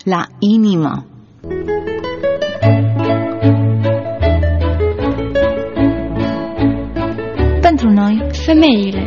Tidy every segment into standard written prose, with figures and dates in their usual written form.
la inimă. Pentru noi, femeile.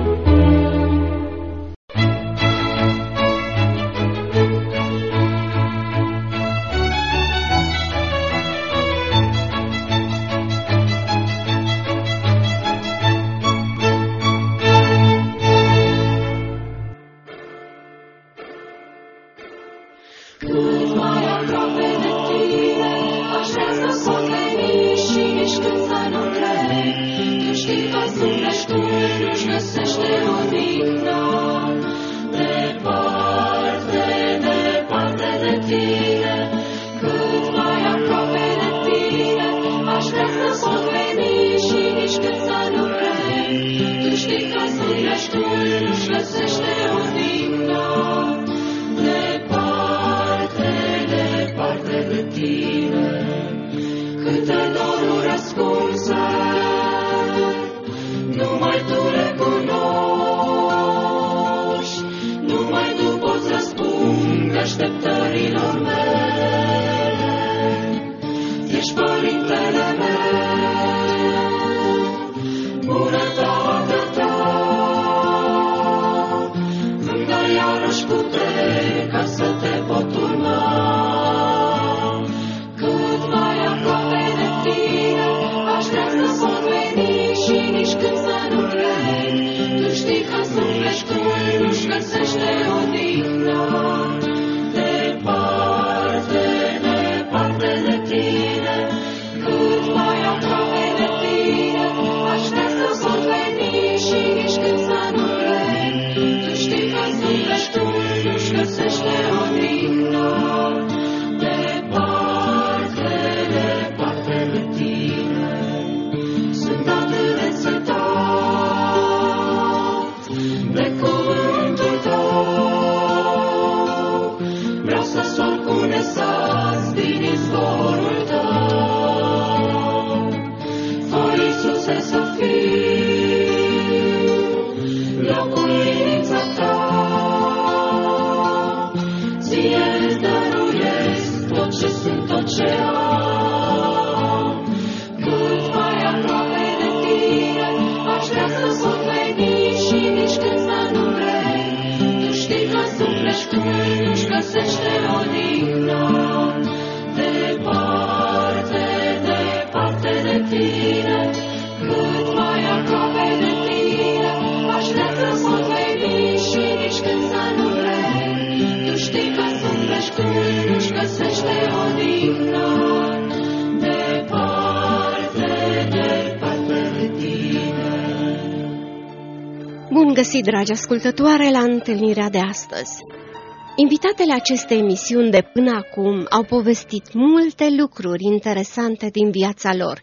Bun găsit, dragi ascultătoare, la întâlnirea de astăzi. Invitatele acestei emisiuni de până acum au povestit multe lucruri interesante din viața lor.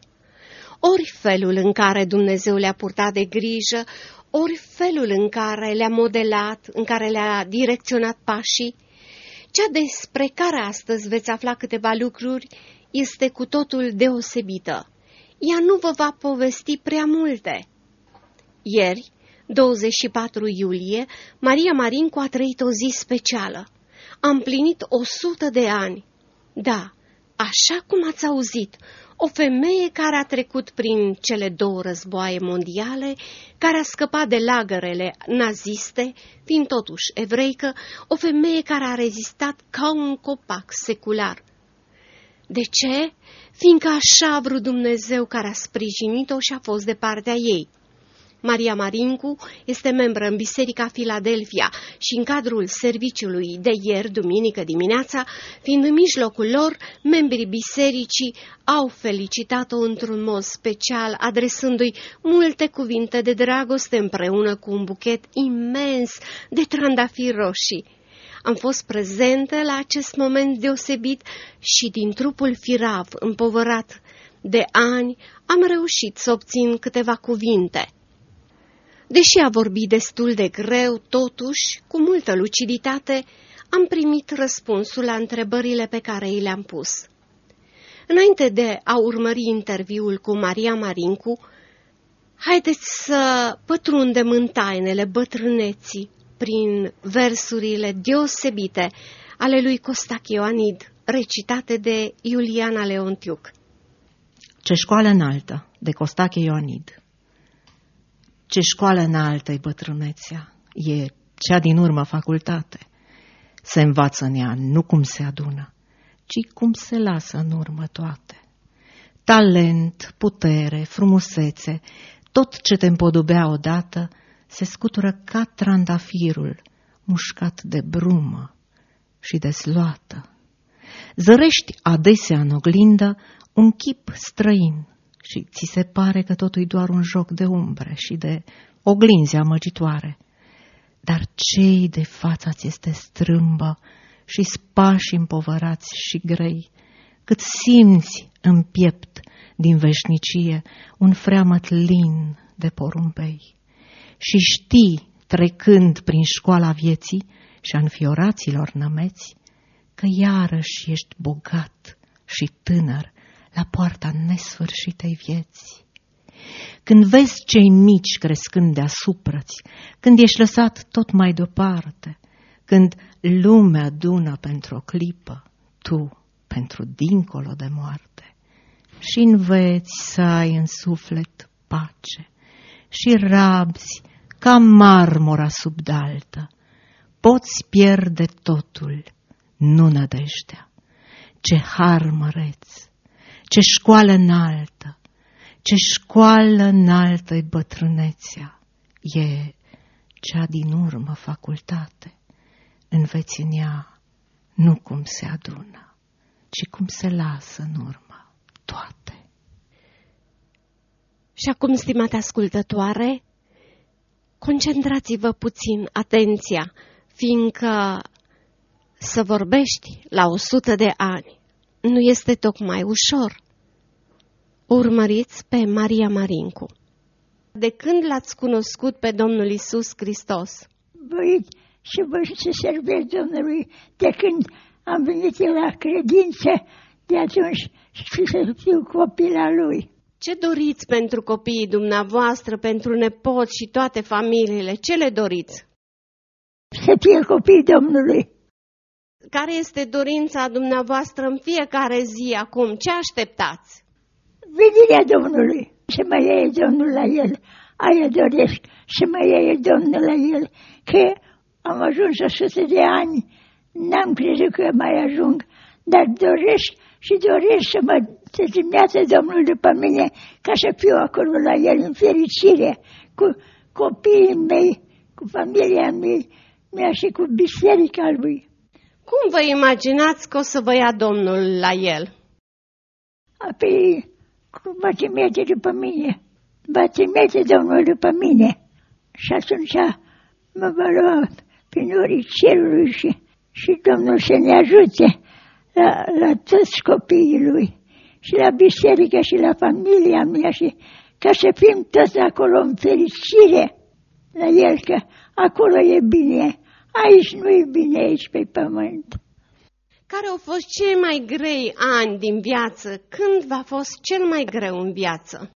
Ori felul în care Dumnezeu le-a purtat de grijă, ori felul în care le-a modelat, în care le-a direcționat pașii. Cea despre care astăzi veți afla câteva lucruri este cu totul deosebită. Ea nu vă va povesti prea multe. Ieri, 24 iulie, Maria Marincu a trăit o zi specială. A împlinit 100 de ani. Da, așa cum ați auzit, o femeie care a trecut prin cele 2 războaie mondiale, care a scăpat de lagărele naziste, fiind totuși evreică, o femeie care a rezistat ca un copac secular. De ce? Fiindcă așa a vrut Dumnezeu, care a sprijinit-o și a fost de partea ei. Maria Marincu este membră în Biserica Filadelfia și în cadrul serviciului de ieri, duminică dimineața, fiind în mijlocul lor, membrii bisericii au felicitat-o într-un mod special, adresându-i multe cuvinte de dragoste împreună cu un buchet imens de trandafiri roșii. Am fost prezentă la acest moment deosebit și din trupul firav împovărat de ani am reușit să obțin câteva cuvinte. Deși a vorbit destul de greu, totuși, cu multă luciditate, am primit răspunsul la întrebările pe care i le-am pus. Înainte de a urmări interviul cu Maria Marincu, haideți să pătrundem în tainele bătrâneții prin versurile deosebite ale lui Costache Ioanid, recitate de Iuliana Leontiuc. Ce școală înaltă, de Costache Ioanid. Ce școală înaltă-i bătrânețea, e cea din urmă facultate. Se învață în ea nu cum se adună, ci cum se lasă în urmă toate. Talent, putere, frumusețe, tot ce te împodobea odată, se scutură ca trandafirul, mușcat de brumă și dezluată. Zărești adesea în oglindă un chip străin și ți se pare că totul e doar un joc de umbre și de oglinzi amăgitoare. Dar cei de fața ți este strâmbă și spași împovărați și grei, cât simți în piept din veșnicie un freamăt lin de porumbei. Și știi, trecând prin școala vieții și a înfioraților nămeți, că iarăși ești bogat și tânăr la poarta nesfârșitei vieți. Când vezi cei mici crescând deasupra-ți, când ești lăsat tot mai departe, când lumea adună pentru o clipă, tu pentru dincolo de moarte, și înveți să ai în suflet pace și rabzi ca marmura subdaltă, poți pierde totul, nu nădejdea. Ce har măreț, ce școală înaltă, ce școală înaltă-i bătrânețea, e cea din urmă facultate. Înveți în ea nu cum se adună, ci cum se lasă în urmă toate. Și acum, stimate ascultătoare, concentrați-vă puțin atenția, fiindcă să vorbești la 100 de ani nu este tocmai ușor. Urmăriți pe Maria Marincu. De când l-ați cunoscut pe Domnul Iisus Hristos? Voi și voi să servesc Domnului de când am venit la credință, de atunci și să fiu copila Lui. Ce doriți pentru copiii dumneavoastră, pentru nepoți și toate familiile? Ce le doriți? Să fie copii Domnului. Care este dorința dumneavoastră în fiecare zi acum? Ce așteptați? Venirea Domnului. Să mă iei Domnul la El. Aia doresc. Să mă iei Domnul la El. Că am ajuns 100 de ani. N-am crezut că mai ajung. Dar doresc și doresc să trimită Domnul după mine ca să fiu acolo la El în fericire. Cu copiii mei, cu familia mea și cu biserica Lui. Cum vă imaginați că o să vă ia Domnul la El? Apoi, cum va trimite după mine? Va trimite Domnul după mine. Și atunci mă va lua prin orii cerului și Domnul să ne ajute la toți copiii Lui și la biserică și la familia mea și ca să fim toți acolo în fericire la El, că acolo e bine. Aici nu e bine, aici pe pământ. Care au fost cei mai grei ani din viață? Când v-a fost cel mai greu în viață?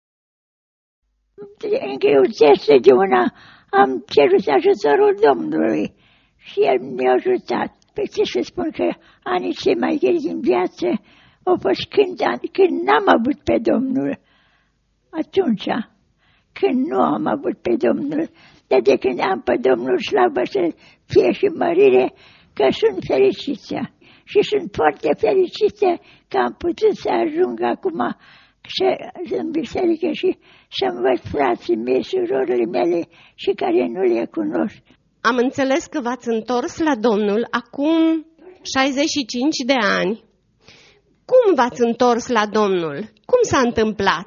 În greuțește de una am cerut ajutorul Domnului și El mi-a ajutat. Pe ce să spun că anii cei mai grei din viață au fost când n-am avut pe Domnul. Atunci, când nu am avut pe Domnul, de când am pe Domnul, slavă să fie și mărire, că sunt fericită. Și sunt foarte fericită că am putut să ajung acum în biserică și să învăț frații mei, surorile mele și care nu le cunosc. Am înțeles că v-ați întors la Domnul acum 65 de ani. Cum v-ați întors la Domnul? Cum s-a întâmplat?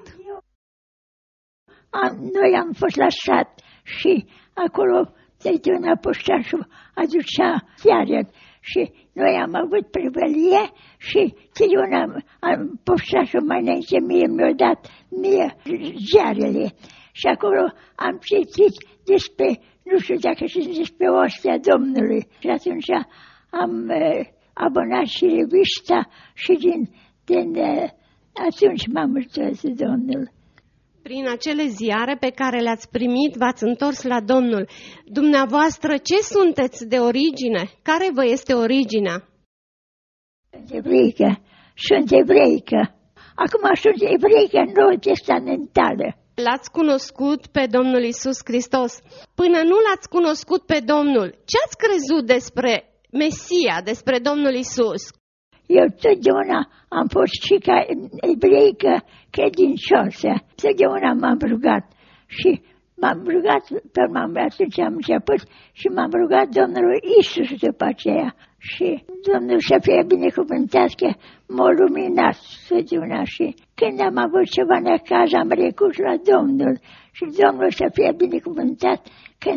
Noi am fost la sat și acolo Tăițiuna Poștașul aducea seară și noi am avut privălie și Tăițiuna Poștașul mai înainte mi-a dat mie ziarele. Și acolo am citit despre, nu știu dacă știți, despre ostia Domnului. Și atunci am abonat și revista și din atunci m-am întors Domnul. Prin acele ziare pe care le-ați primit, v-ați întors la Domnul. Dumneavoastră, ce sunteți de origine? Care vă este originea? Sunt evreică. Acum sunt evreică nouă testamentală. L-ați cunoscut pe Domnul Iisus Hristos. Până nu l-ați cunoscut pe Domnul, ce ați crezut despre Mesia, despre Domnul Iisus? Eu totdeauna am fost și ca evreică credincioasă. Totdeauna m-am rugat și m-am rugat, atunci am început și m-am rugat Domnului Iisus după aceea. Și Domnul să fie binecuvântat că m-a luminat totdeauna și când am avut ceva necaz am recurs la Domnul și Domnul să fie binecuvântat că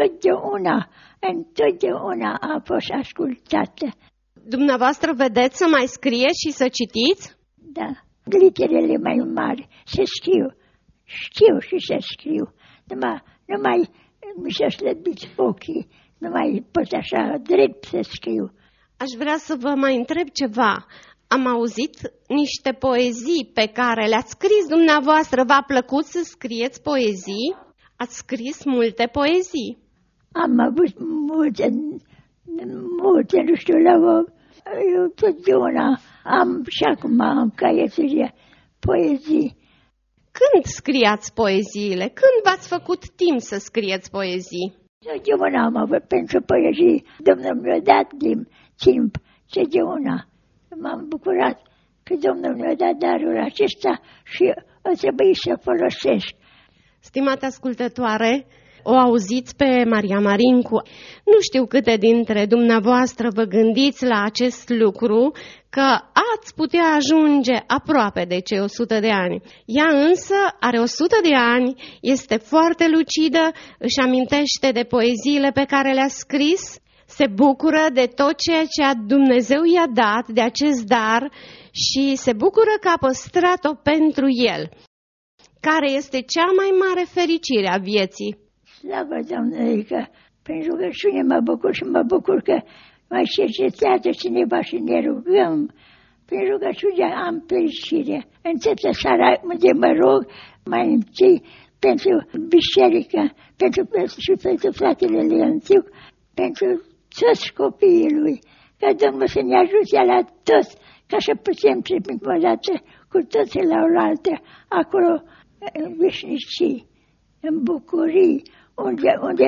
întotdeauna a fost ascultată. Dumneavoastră vedeți să mai scrieți și să citiți? Da, literele mai mari, să știu și să scriu. Numai mi s-a slăbit ochii, nu mai pot așa drept să scriu. Aș vrea să vă mai întreb ceva. Am auzit niște poezii pe care le-ați scris dumneavoastră. V-a plăcut să scrieți poezii? Ați scris multe poezii. Am avut multe, nu știu, eu totdeauna am și acum am caieturile poezii. Când scriați poeziile? Când v-ați făcut timp să scrieți poezii? Totdeauna am avut pentru poezii. Domnul mi-a dat timp. Totdeauna m-am bucurat că Domnul mi-a dat darul acesta și o trebuie să folosesc. Stimate ascultătoare, o auziți pe Maria Marincu. Nu știu câte dintre dumneavoastră vă gândiți la acest lucru, că ați putea ajunge aproape de cei 100 de ani. Ea însă are 100 de ani, este foarte lucidă, își amintește de poeziile pe care le-a scris, se bucură de tot ceea ce Dumnezeu i-a dat, de acest dar, și se bucură că a păstrat-o pentru el. Care este cea mai mare fericire a vieții? Slavă Domnului că prin rugăciune mă bucur și mă bucur că mai cercetează cineva și ne rugăm. Prin rugăciune am fericire. În toată seara unde mă rog, mai întâi pentru biserică, pentru fratele Leonțiuc, pentru toți copiii lui, ca Domnul să ne ajute la toți, ca să putem trece o dată cu toții la oaltă, acolo în veșnicii, în bucurii, unde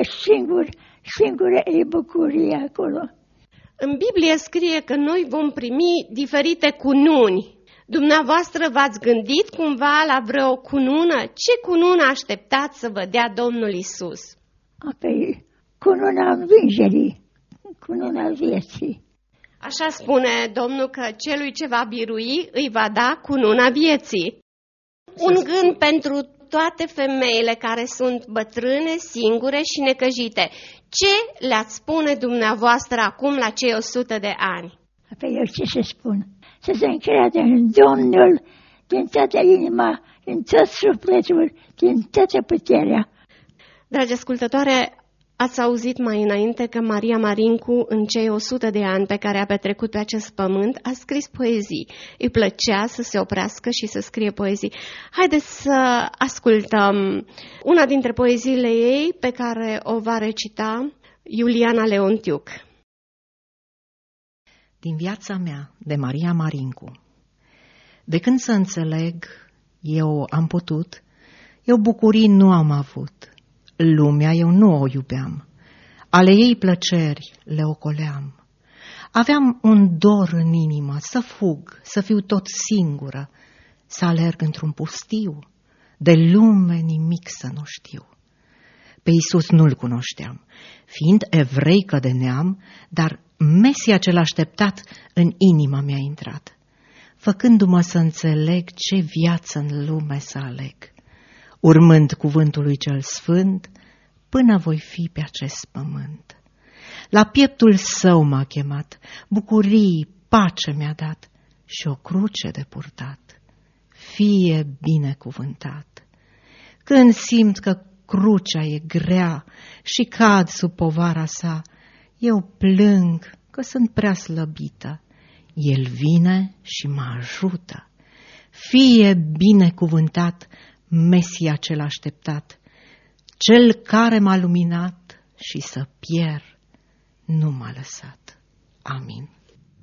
singură e bucurie acolo. În Biblie scrie că noi vom primi diferite cununi. Dumneavoastră v-ați gândit cumva la vreo cunună? Ce cunună așteptați să vă dea Domnul Iisus? Apoi, cununa învingerii, cununa vieții. Așa spune Domnul că celui ce va birui îi va da cununa vieții. Un gând pentru toate femeile care sunt bătrâne, singure și necăjite. Ce le-ați spune dumneavoastră acum la cei 100 de ani? Apoi eu ce să spun? Să se încreadă în Domnul din toată inima, din tot sufletul, din toată puterea. Dragi ascultătoare, ați auzit mai înainte că Maria Marincu, în cei 100 de ani pe care a petrecut pe acest pământ, a scris poezii. Îi plăcea să se oprească și să scrie poezii. Haideți să ascultăm una dintre poeziile ei pe care o va recita Iuliana Leontiuc. Din viața mea, de Maria Marincu. De când să înțeleg, eu am putut, eu bucurii nu am avut. Lumea eu nu o iubeam, ale ei plăceri le ocoleam. Aveam un dor în inimă să fug, să fiu tot singură, să alerg într-un pustiu, de lume nimic să nu știu. Pe Iisus nu-l cunoșteam, fiind evreică de neam, dar Mesia cel așteptat în inima mi-a intrat, făcându-mă să înțeleg ce viață în lume să aleg. Urmând cuvântul lui cel sfânt, până voi fi pe acest pământ. La pieptul său m-a chemat, bucurii, pace mi-a dat și o cruce de purtat. Fie binecuvântat. Când simt că crucea e grea și cad sub povara sa, eu plâng că sunt prea slăbită. El vine și mă ajută. Fie binecuvântat Mesia cel așteptat, cel care m-a luminat și să pierd nu m-a lăsat. Amin.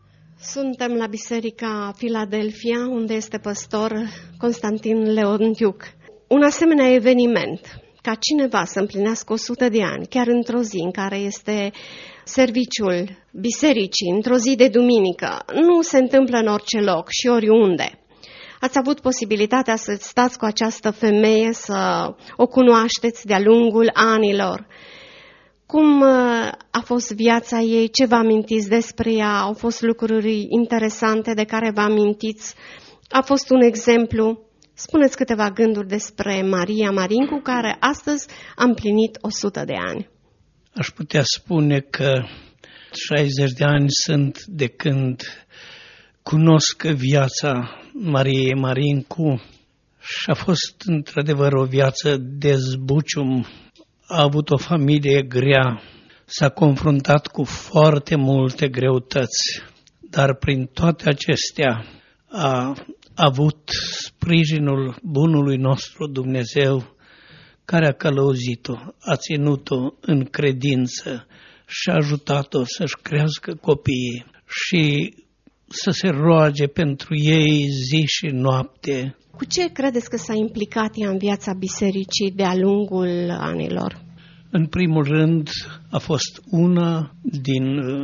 Suntem la Biserica Filadelfia, unde este păstor Constantin Leontiuc. Un asemenea eveniment, ca cineva să împlinească 100 de ani, chiar într-o zi în care este serviciul bisericii, într-o zi de duminică, nu se întâmplă în orice loc și oriunde. Ați avut posibilitatea să stați cu această femeie, să o cunoașteți de-a lungul anilor. Cum a fost viața ei? Ce vă amintiți despre ea? Au fost lucruri interesante de care vă amintiți? A fost un exemplu? Spuneți câteva gânduri despre Maria Marincu, care astăzi a împlinit 100 de ani. Aș putea spune că 60 de ani sunt de când cunosc viața Mariei Marincu și a fost într-adevăr o viață de zbucium. A avut o familie grea, s-a confruntat cu foarte multe greutăți, dar prin toate acestea a avut sprijinul bunului nostru Dumnezeu, care a călăuzit-o, a ținut-o în credință și a ajutat-o să-și crească copiii și să se roage pentru ei zi și noapte. Cu ce credeți că s-a implicat ea în viața bisericii de-a lungul anilor? În primul rând a fost una din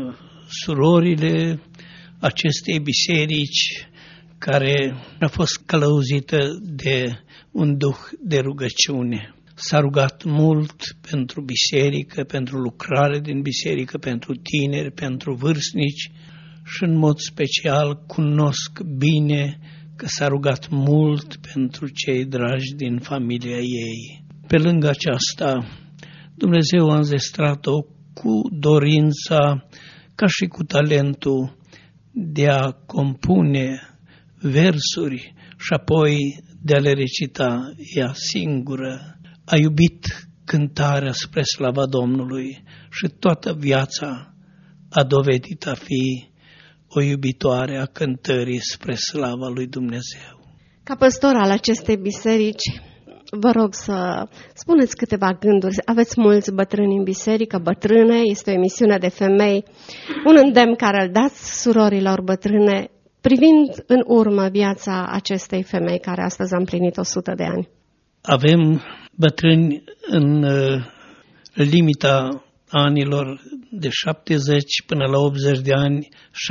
surorile acestei biserici care a fost călăuzită de un duh de rugăciune. S-a rugat mult pentru biserică, pentru lucrare din biserică, pentru tineri, pentru vârstnici și în mod special cunosc bine că s-a rugat mult pentru cei dragi din familia ei. Pe lângă aceasta, Dumnezeu a înzestrat-o cu dorința, ca și cu talentul, de a compune versuri și apoi de a le recita ea singură. A iubit cântarea spre slava Domnului și toată viața a dovedit a fi o iubitoare a cântării spre slava lui Dumnezeu. Ca păstor al acestei biserici, vă rog să spuneți câteva gânduri. Aveți mulți bătrâni în biserică, bătrâne, este o emisiune de femei. Un îndemn care îl dați surorilor bătrâne, privind în urmă viața acestei femei care astăzi a împlinit 100 de ani. Avem bătrâni în limita anilor de 70 până la 80 de ani,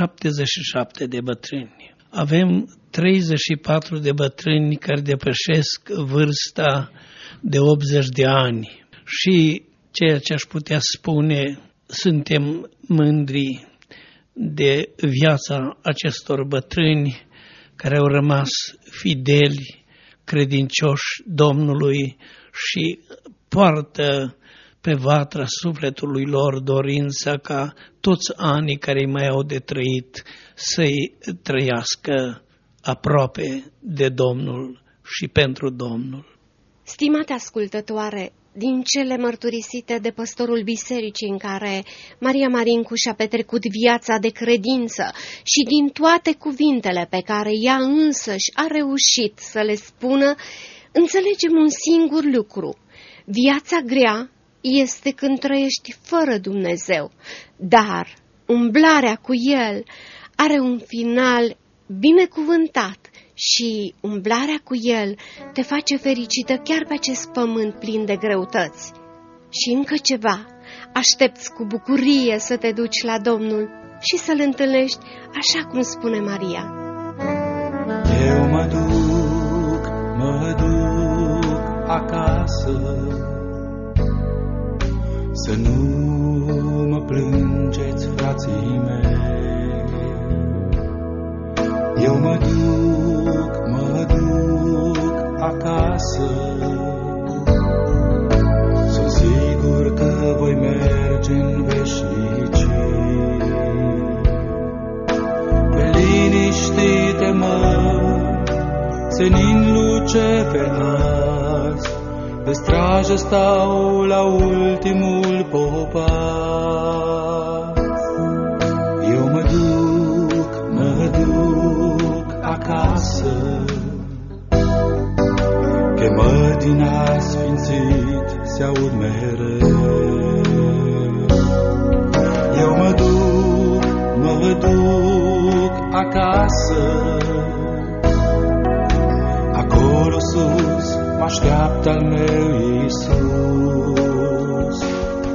77 de bătrâni. Avem 34 de bătrâni care depășesc vârsta de 80 de ani. Și ceea ce aș putea spune, suntem mândri de viața acestor bătrâni care au rămas fideli, credincioși Domnului și poartă pe vatra sufletului lor dorința ca toți anii care îi mai au de trăit să-i trăiască aproape de Domnul și pentru Domnul. Stimate ascultătoare, din cele mărturisite de păstorul bisericii în care Maria Marincu și-a petrecut viața de credință și din toate cuvintele pe care ea însăși a reușit să le spună, înțelegem un singur lucru. Viața grea este când trăiești fără Dumnezeu, dar umblarea cu El are un final binecuvântat și umblarea cu El te face fericită chiar pe acest pământ plin de greutăți. Și încă ceva, aștepți cu bucurie să te duci la Domnul și să-L întâlnești așa cum spune Maria. Eu mă duc acasă, să nu mă plângeți, frații mei. Eu mă duc acasă, sunt sigur că voi merge în veșnicii. Pe liniștite-mă, senin luce pe nas, de strajă stau la ultimul popas. Eu mă duc acasă, chemădina sfințit se aud mereu. Eu mă duc acasă. Acolo sus mă așteaptă al meu Iisus.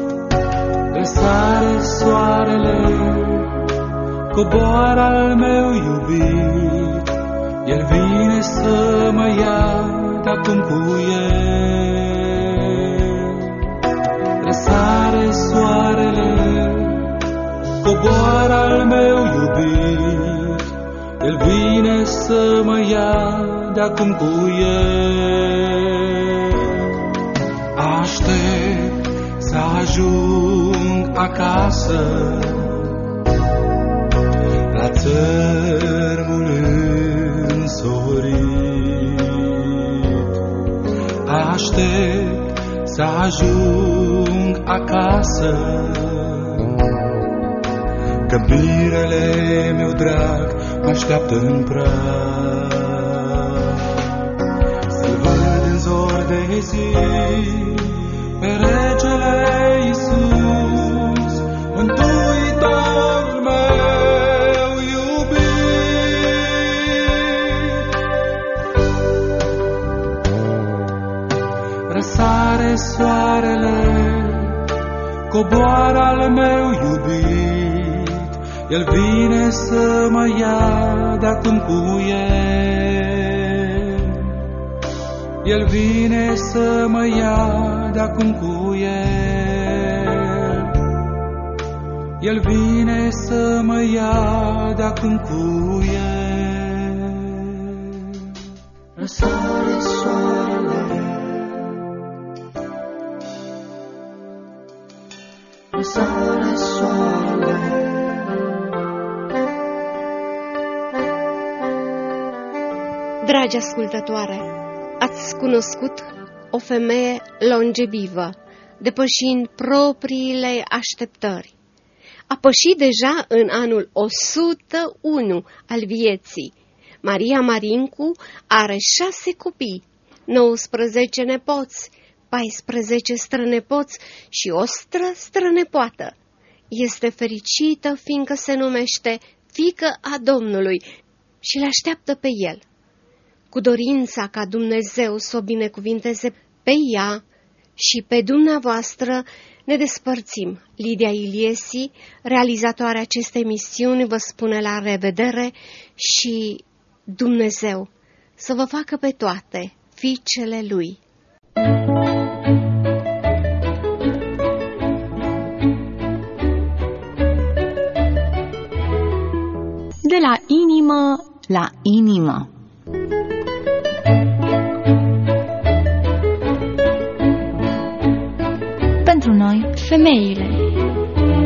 Răsare soarele, coboară al meu iubit, El vine să mă ia de-acum cu El. Răsare soarele, coboară al meu iubit, El vine să mă ia de-acum cu El. Aștept să ajung acasă, la țărmul însorit. Aștept să ajung acasă, că mirele meu drag mă așteaptă în prag. Să-L văd în zor de zi pe Regele Iisus, Mântuitorul meu iubit. Răsare soarele, coboară al meu iubit, El vine să mă ia de-acum cu El. El vine să mă ia de-acum cu El. El vine să mă ia de-acum cu El. Răsare soarele, răsare soarele. Dragi ascultătoare, ați cunoscut o femeie longevivă, depășind propriile așteptări. A pășit deja în anul 101 al vieții. Maria Marincu are 6 copii, 19 nepoți, 14 strănepoți și o strănepoată. Este fericită fiindcă se numește fiică a Domnului și le așteaptă pe El. Cu dorința ca Dumnezeu să o binecuvinteze pe ea și pe dumneavoastră, ne despărțim. Lidia Iliesi, realizatoarea acestei emisiuni, vă spune la revedere și Dumnezeu să vă facă pe toate fiicele Lui. De la inimă la inimă. Pentru noi, femeile.